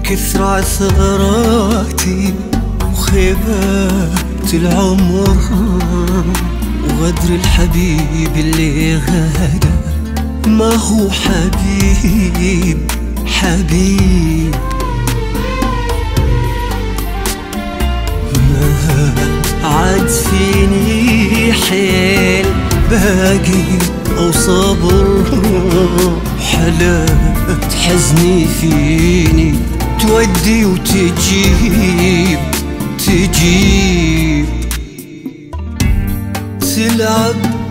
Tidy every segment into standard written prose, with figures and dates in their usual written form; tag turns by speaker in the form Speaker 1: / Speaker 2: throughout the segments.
Speaker 1: كثر عثراتي وخيبات العمر وغدر الحبيب اللي غدا ما هو حبيب حبيب. ما عاد فيني حيل باقي أو صبر، حالات حزني فيني تودي وتجيب تجيب. تلعب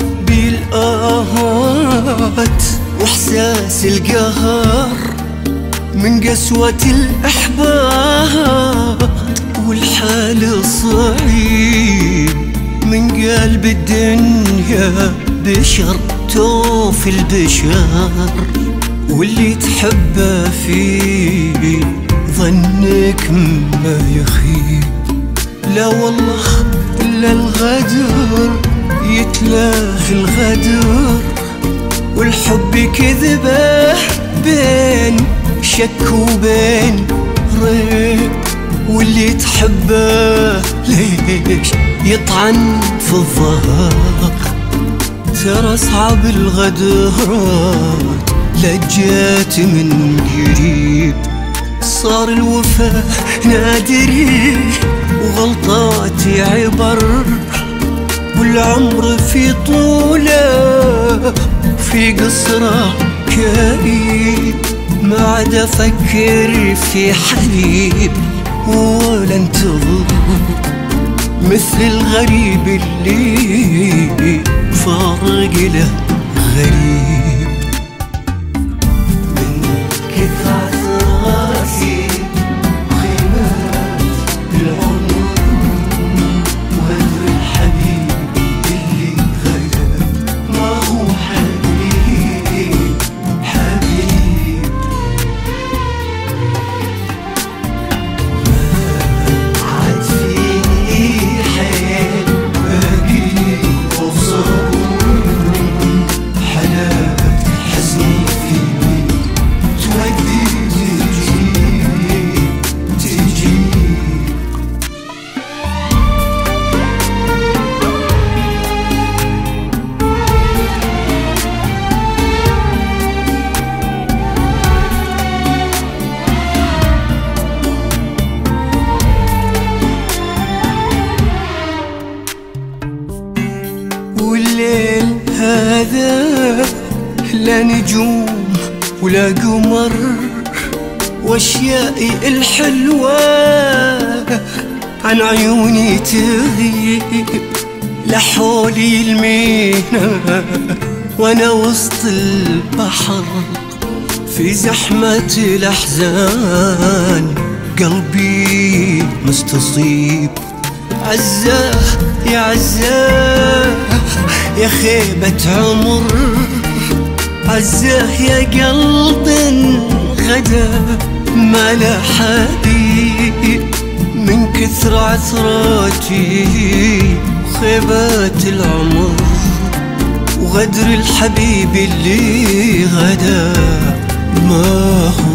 Speaker 1: بالآهات وإحساس القهر من قسوة الأحباب، والحال صعيب من قلب الدنيا بشر توفي البشر، واللي تحبه فيه ظنك ما يخيب. لا والله إلا الغدر يتلاه الغدر، والحب كذبه بين شك وبين ريب، واللي تحبه ليش يطعن في الظهر. ترى صعب الغدرات لجات من قريب، صار الوفا نادري وغلطاتي عبر، والعمر في طوله في قصره كئيب. ما عاد افكر في حبيب ولا انتظر مثل الغريب اللي فارق له غريب. من كثر عثراتي وخيبات العمر وغدر الحبيب اللي غدا ما هو حبيب حبيب. عاد فيني حيل باقي وصبر، حالات حزني فيني تودي تجيب تجيب. والليل هذا لا نجوم ولا قمر، واشيائي الحلوة عن عيوني تغيب. لحولي المينا وانا وسط البحر في زحمة الأحزان، قلبي مستصيب. عزاه يا عزاه يا خيبة عمر، عزاه يا قلب غدا ما لا حبيب. من كثر عثراتي وخيبات العمر وغدر الحبيب اللي غدا ما هو